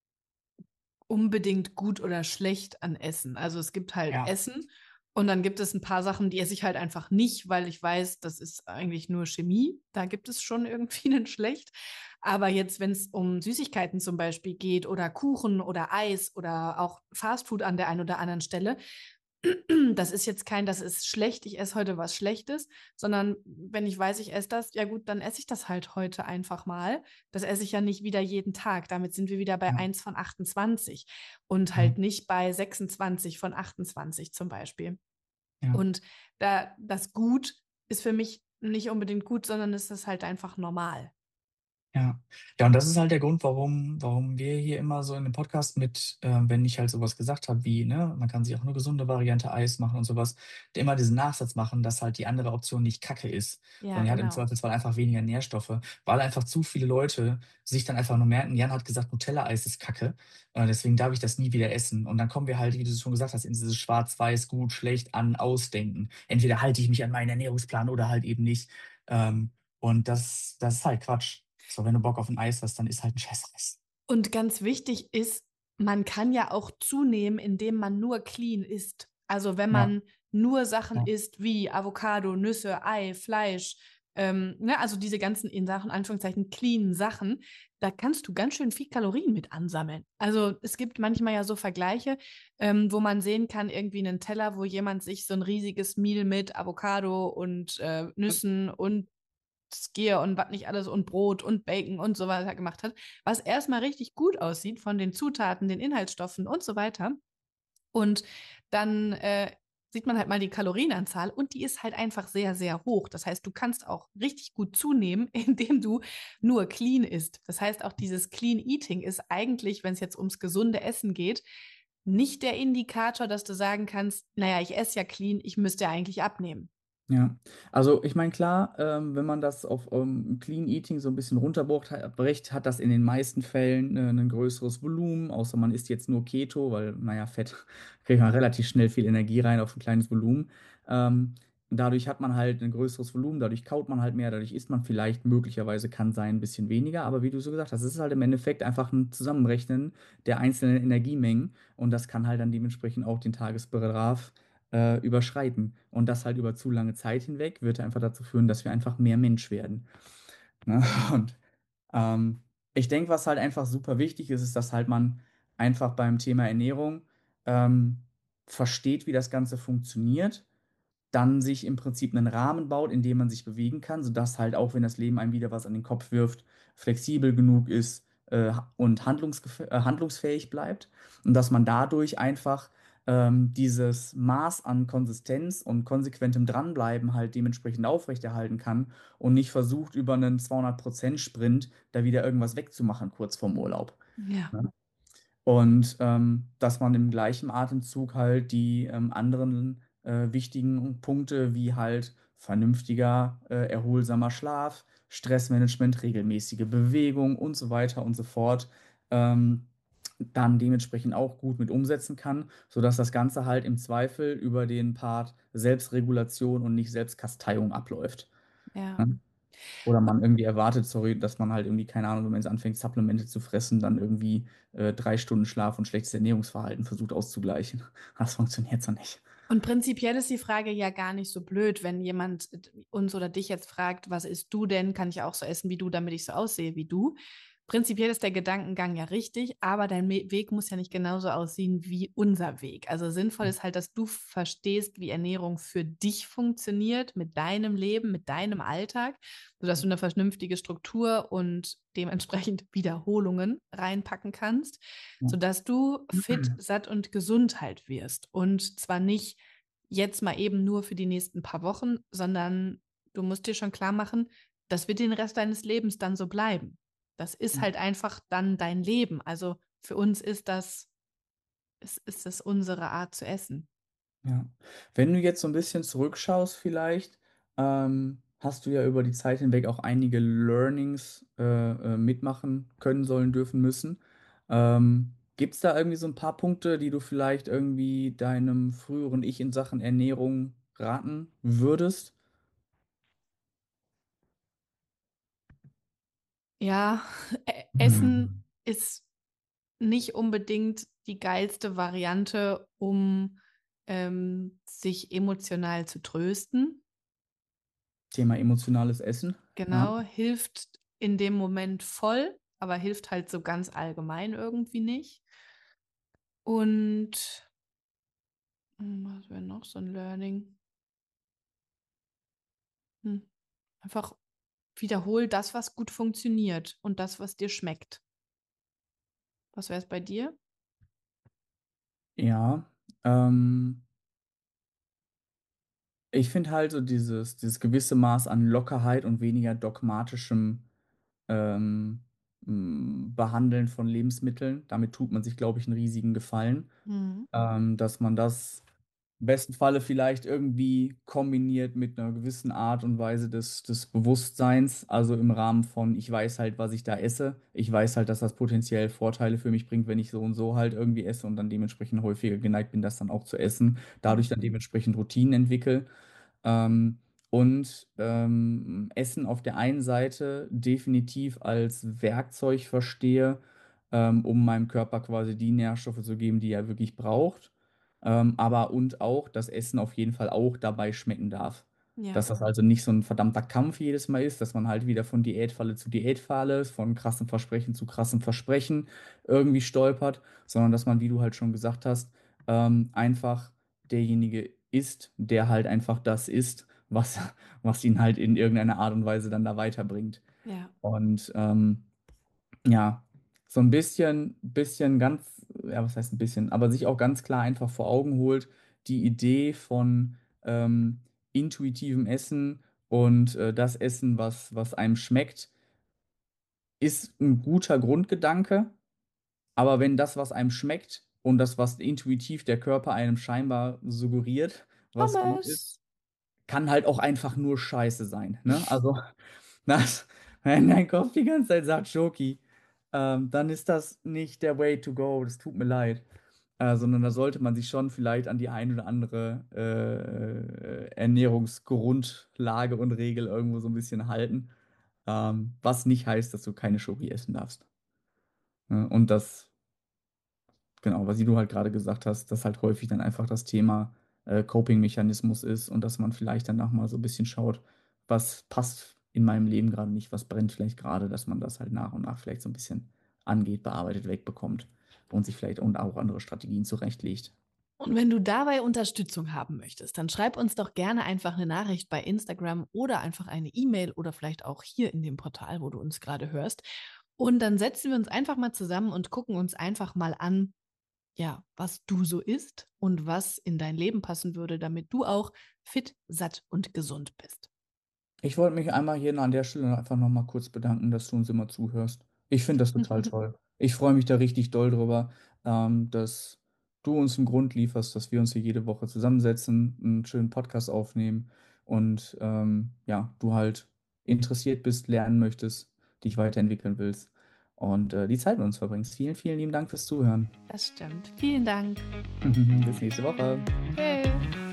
unbedingt gut oder schlecht an Essen. Also es gibt halt Ja, Essen und dann gibt es ein paar Sachen, die esse ich halt einfach nicht, weil ich weiß, das ist eigentlich nur Chemie. Da gibt es schon irgendwie einen schlecht. Aber jetzt, wenn es um Süßigkeiten zum Beispiel geht oder Kuchen oder Eis oder auch Fastfood an der einen oder anderen Stelle, das ist jetzt kein, das ist schlecht, ich esse heute was Schlechtes, sondern wenn ich weiß, ich esse das, ja gut, dann esse ich das halt heute einfach mal. Das esse ich ja nicht wieder jeden Tag. Damit sind wir wieder bei ja, 1 von 28 und ja, halt nicht bei 26 von 28 zum Beispiel. ja. Und das Gut ist für mich nicht unbedingt gut, sondern es ist halt einfach normal. Ja. Ja, und das ist halt der Grund, warum wir hier immer so in dem Podcast mit, wenn ich halt sowas gesagt habe, wie, ne, man kann sich auch eine gesunde Variante Eis machen und sowas, immer diesen Nachsatz machen, dass halt die andere Option nicht Kacke ist, Ja, sondern die hat im genau. Zweifelsfall einfach weniger Nährstoffe, weil einfach zu viele Leute sich dann einfach nur merken, Jan hat gesagt, Nutella-Eis ist Kacke, deswegen darf ich das nie wieder essen. Und dann kommen wir halt, wie du es schon gesagt hast, in dieses Schwarz-Weiß, gut, schlecht an, Ausdenken. Entweder halte ich mich an meinen Ernährungsplan oder halt eben nicht. Und das ist halt Quatsch. So, wenn du Bock auf ein Eis hast, dann ist halt ein Scheiß-Eis. Und ganz wichtig ist, man kann ja auch zunehmen, indem man nur clean isst. Also wenn Ja, man nur Sachen ja, isst wie Avocado, Nüsse, Ei, Fleisch, ne, also diese ganzen in Sachen, Anführungszeichen, cleanen Sachen, da kannst du ganz schön viel Kalorien mit ansammeln. Also es gibt manchmal ja so Vergleiche, wo man sehen kann, irgendwie einen Teller, wo jemand sich so ein riesiges Meal mit Avocado und Nüssen und Skier und was nicht alles und Brot und Bacon und so weiter gemacht hat, was erstmal richtig gut aussieht von den Zutaten, den Inhaltsstoffen und so weiter. Und dann sieht man halt mal die Kalorienanzahl und die ist halt einfach sehr, sehr hoch. Das heißt, du kannst auch richtig gut zunehmen, indem du nur clean isst. Das heißt, auch dieses Clean Eating ist eigentlich, wenn es jetzt ums gesunde Essen geht, nicht der Indikator, dass du sagen kannst, naja, ich esse ja clean, ich müsste ja eigentlich abnehmen. ja. Also ich meine, klar, wenn man das auf Clean Eating so ein bisschen runterbricht, hat das in den meisten Fällen ein größeres Volumen, außer man isst jetzt nur Keto, weil, naja, Fett kriegt man relativ schnell viel Energie rein auf ein kleines Volumen. Dadurch hat man halt ein größeres Volumen, dadurch kaut man halt mehr, dadurch isst man vielleicht möglicherweise, kann sein, ein bisschen weniger, aber wie du so gesagt hast, es ist halt im Endeffekt einfach ein Zusammenrechnen der einzelnen Energiemengen und das kann halt dann dementsprechend auch den Tagesbedarf überschreiten. Und das halt über zu lange Zeit hinweg wird einfach dazu führen, dass wir einfach mehr Mensch werden. Ne? Und ähm, ich denke, was halt einfach super wichtig ist, ist, dass halt man einfach beim Thema Ernährung ähm, versteht, wie das Ganze funktioniert, dann sich im Prinzip einen Rahmen baut, in dem man sich bewegen kann, sodass halt auch, wenn das Leben einem wieder was an den Kopf wirft, flexibel genug ist und handlungsfähig bleibt. Und dass man dadurch einfach dieses Maß an Konsistenz und konsequentem Dranbleiben halt dementsprechend aufrechterhalten kann und nicht versucht, über einen 200% Sprint da wieder irgendwas wegzumachen kurz vorm Urlaub. Ja, Ne? Und dass man im gleichen Atemzug halt die anderen wichtigen Punkte wie halt vernünftiger, erholsamer Schlaf, Stressmanagement, regelmäßige Bewegung und so weiter und so fort ähm, dann dementsprechend auch gut mit umsetzen kann, sodass das Ganze halt im Zweifel über den Part Selbstregulation und nicht Selbstkasteiung abläuft. ja. Ne? Oder man irgendwie erwartet, sorry, dass man halt irgendwie, keine Ahnung, wenn man jetzt anfängt, Supplemente zu fressen, dann irgendwie 3 Stunden Schlaf und schlechtes Ernährungsverhalten versucht auszugleichen. Das funktioniert so nicht. Und prinzipiell ist die Frage ja gar nicht so blöd, wenn jemand uns oder dich jetzt fragt, was isst du denn? Kann ich auch so essen wie du, damit ich so aussehe wie du? Prinzipiell ist der Gedankengang ja richtig, aber dein Weg muss ja nicht genauso aussehen wie unser Weg. Also sinnvoll ist halt, dass du verstehst, wie Ernährung für dich funktioniert, mit deinem Leben, mit deinem Alltag, sodass du eine vernünftige Struktur und dementsprechend Wiederholungen reinpacken kannst, Ja. sodass du fit, satt und gesund halt wirst. Und zwar nicht jetzt mal eben nur für die nächsten paar Wochen, sondern du musst dir schon klar machen, das wird den Rest deines Lebens dann so bleiben. Das ist halt einfach dann dein Leben. Also für uns ist das unsere Art zu essen. Ja. Wenn du jetzt so ein bisschen zurückschaust vielleicht, hast du ja über die Zeit hinweg auch einige Learnings mitmachen können, sollen, dürfen, müssen. Gibt es da irgendwie so ein paar Punkte, die du vielleicht irgendwie deinem früheren Ich in Sachen Ernährung raten würdest? Ja, Essen Mhm. ist nicht unbedingt die geilste Variante, um sich emotional zu trösten. Thema emotionales Essen. Ja. Genau, hilft in dem Moment voll, aber hilft halt so ganz allgemein irgendwie nicht. Und was wäre noch so ein Learning? Hm. Einfach wiederhol das, was gut funktioniert und das, was dir schmeckt. Was wäre es bei dir? Ja. Ich finde halt so dieses gewisse Maß an Lockerheit und weniger dogmatischem ähm, Behandeln von Lebensmitteln. Damit tut man sich, glaube ich, einen riesigen Gefallen, Mhm. dass man das im besten Falle vielleicht irgendwie kombiniert mit einer gewissen Art und Weise des Bewusstseins, also im Rahmen von, ich weiß halt, was ich da esse. Ich weiß halt, dass das potenziell Vorteile für mich bringt, wenn ich so und so halt irgendwie esse und dann dementsprechend häufiger geneigt bin, das dann auch zu essen. Dadurch dann dementsprechend Routinen entwickle. Ähm, Essen auf der einen Seite definitiv als Werkzeug verstehe, um meinem Körper quasi die Nährstoffe zu geben, die er wirklich braucht. Aber und auch, dass Essen auf jeden Fall auch dabei schmecken darf. Ja, Dass das also nicht so ein verdammter Kampf jedes Mal ist, dass man halt wieder von Diätfalle zu Diätfalle, von krassem Versprechen zu krassem Versprechen irgendwie stolpert, sondern dass man, wie du halt schon gesagt hast, einfach derjenige ist, der halt einfach das ist, was ihn halt in irgendeiner Art und Weise dann da weiterbringt. ja. Und ja, so ein bisschen ganz, ja, was heißt ein bisschen, aber sich auch ganz klar einfach vor Augen holt, die Idee von intuitivem Essen und das Essen, was einem schmeckt, ist ein guter Grundgedanke. Aber wenn das, was einem schmeckt und das, was intuitiv der Körper einem scheinbar suggeriert, was gut ist, Pommes. kann halt auch einfach nur Scheiße sein. Ne? Also, wenn dein Kopf die ganze Zeit sagt Schoki, dann ist das nicht der Way to go. Das tut mir leid. Sondern da sollte man sich schon vielleicht an die ein oder andere Ernährungsgrundlage und Regel irgendwo so ein bisschen halten. Was nicht heißt, dass du keine Schoki essen darfst. Ne? Und das genau, was du halt gerade gesagt hast, dass halt häufig dann einfach das Thema Coping-Mechanismus ist und dass man vielleicht danach mal so ein bisschen schaut, was passt in meinem Leben gerade nicht, was brennt vielleicht gerade, dass man das halt nach und nach vielleicht so ein bisschen angeht, bearbeitet, wegbekommt und sich vielleicht und auch andere Strategien zurechtlegt. Und wenn du dabei Unterstützung haben möchtest, dann schreib uns doch gerne einfach eine Nachricht bei Instagram oder einfach eine E-Mail oder vielleicht auch hier in dem Portal, wo du uns gerade hörst. Und dann setzen wir uns einfach mal zusammen und gucken uns einfach mal an, ja, was du so isst und was in dein Leben passen würde, damit du auch fit, satt und gesund bist. Ich wollte mich einmal hier an der Stelle einfach nochmal kurz bedanken, dass du uns immer zuhörst. Ich finde das total toll. Ich freue mich da richtig doll drüber, dass du uns einen Grund lieferst, dass wir uns hier jede Woche zusammensetzen, einen schönen Podcast aufnehmen und ja, du halt interessiert bist, lernen möchtest, dich weiterentwickeln willst und die Zeit mit uns verbringst. Vielen, vielen lieben Dank fürs Zuhören. Das stimmt. Vielen Dank. Bis nächste Woche. Tschüss.